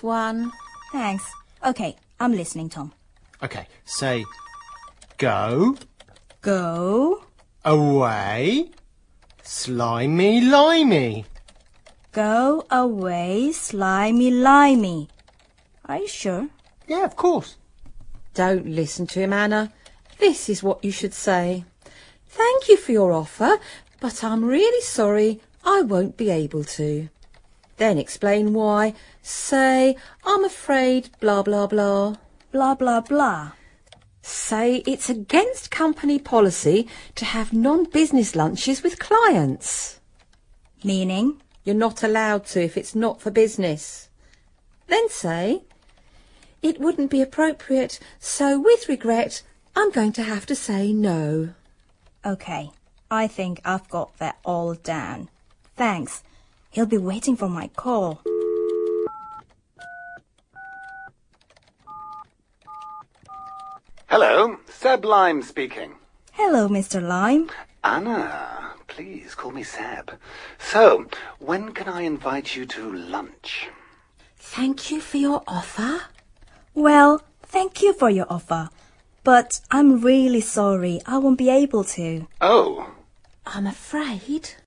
this one. Thanks. OK, I'm listening, Tom. OK, say go. Go. Away. Slimy, limey. Go away, slimy, limey. Are you sure? Yeah, of course. Don't listen to him, Anna. This is what you should say. Thank you for your offer, but I'm really sorry I won't be able to. Then explain why. Say, I'm afraid, blah, blah, blah. Blah, blah, blah. Say it's against company policy to have non-business lunches with clients. Meaning? You're not allowed to if it's not for business. Then say, it wouldn't be appropriate, so with regret, I'm going to have to say no. OK, I think I've got that all down. Thanks. He'll be waiting for my call. Hello, Seb Lime speaking. Hello, Mr. Lime. Anna, please call me Seb. So, when can I invite you to lunch? Thank you for your offer. Well, thank you for your offer. But I'm really sorry I won't be able to. Oh. I'm afraid